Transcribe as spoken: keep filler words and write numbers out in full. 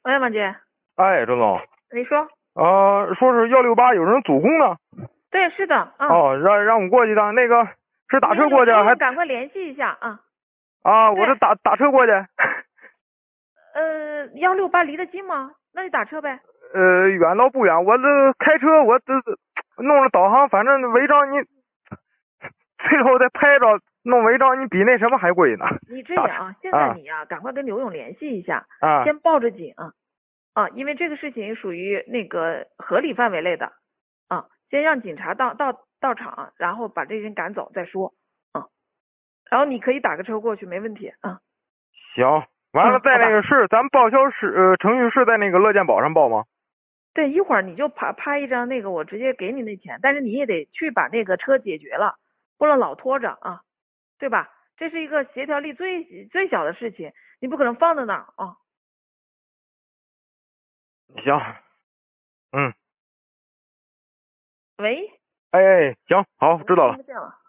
喂，王姐， 哎，郑总， 你说。 呃，说是幺六八有人阻工呢。 对，是的，啊， 哦，让让我过去的，那个是打你有车过去还有空赶快联系一下啊。 啊？我对， 是打打车过去。 呃，幺六八离得近吗？那就打车呗。 呃，远倒不远，我这开车我这弄了导航，反正违章你最后再拍着弄违章，你比那什么还贵呢。 你这打车样啊，现在啊你呀、赶快跟刘勇联系一下， 啊， 先报着警啊，啊，因为这个事情属于那个合理范围内的啊，先让警察到到到场，然后把这人赶走再说啊，然后你可以打个车过去，没问题啊。 行，完了嗯， 在好吧。 那个是咱们报销是呃程序是在那个乐健宝上报吗？ 对，一会儿你就拍拍一张那个，我直接给你那钱，但是你也得去把那个车解决了，不能老拖着啊，对吧？这是一个协调力最最小的事情，你不可能放在那儿啊。 行，嗯， 喂， 哎哎，行，好， 怎么知道了。 听不见了？